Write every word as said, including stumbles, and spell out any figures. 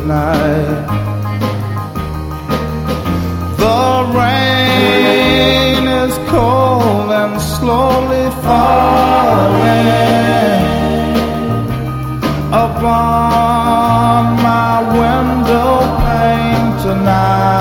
tonight. The rain is cold and slowly falling upon my window pane tonight.